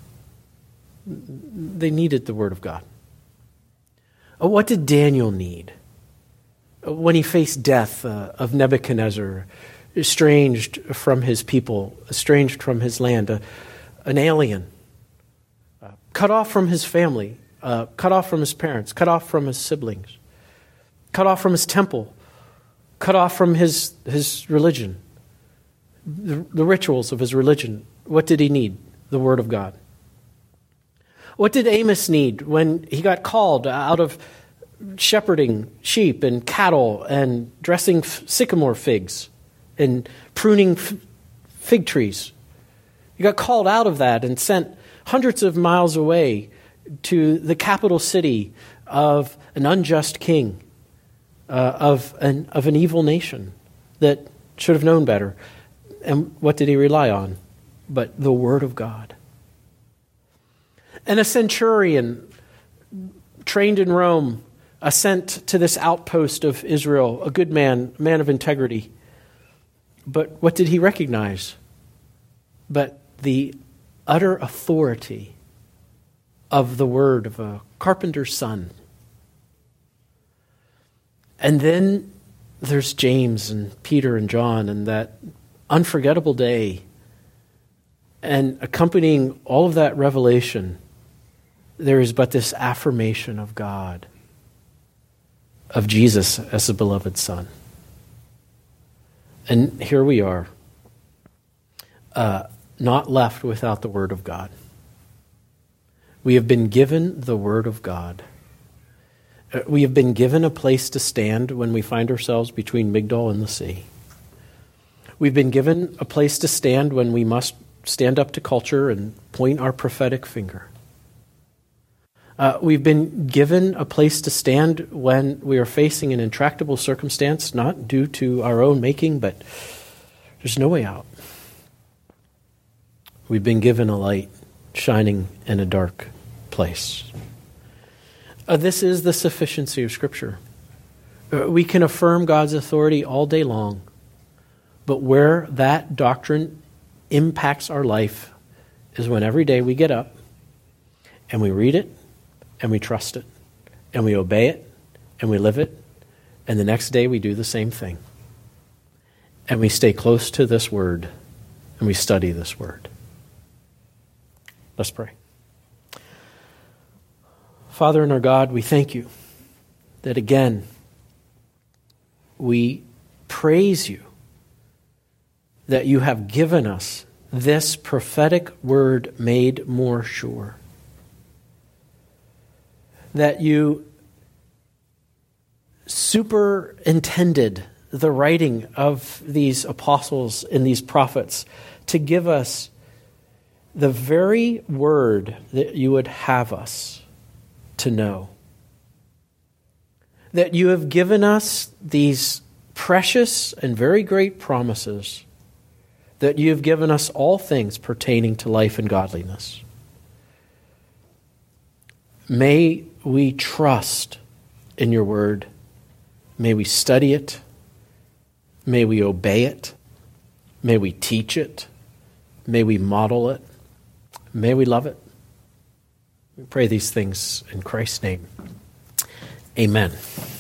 They needed the Word of God. What did Daniel need when he faced death uh, of Nebuchadnezzar, estranged from his people, estranged from his land, uh, an alien, uh, cut off from his family, uh, cut off from his parents, cut off from his siblings, cut off from his temple, cut off from his, his religion, the, the rituals of his religion? What did he need? The Word of God. What did Amos need when he got called out of shepherding sheep and cattle and dressing sycamore figs and pruning fig trees? He got called out of that and sent hundreds of miles away to the capital city of an unjust king, uh, of an of an evil nation that should have known better. And what did he rely on? But the Word of God. And a centurion trained in Rome, uh, sent to this outpost of Israel, a good man, a man of integrity. But what did he recognize? But the utter authority of the word of a carpenter's son. And then there's James and Peter and John and that unforgettable day. And accompanying all of that revelation, there is but this affirmation of God, of Jesus as the beloved Son. And here we are, uh, not left without the Word of God. We have been given the Word of God. Uh, we have been given a place to stand when we find ourselves between Migdol and the sea. We've been given a place to stand when we must stand up to culture and point our prophetic finger. Uh, we've been given a place to stand when we are facing an intractable circumstance, not due to our own making, but there's no way out. We've been given a light shining in a dark place. Uh, this is the sufficiency of Scripture. Uh, we can affirm God's authority all day long But where that doctrine impacts our life is when every day we get up and we read it and we trust it and we obey it and we live it, and the next day we do the same thing. And we stay close to this word and we study this word. Let's pray. Father and our God, we thank you that again we praise you that you have given us this prophetic word made more sure. That you superintended the writing of these apostles and these prophets to give us the very word that you would have us to know. That you have given us these precious and very great promises, that you have given us all things pertaining to life and godliness. May we trust in your word. May we study it. May we obey it. May we teach it. May we model it. May we love it. We pray these things in Christ's name. Amen.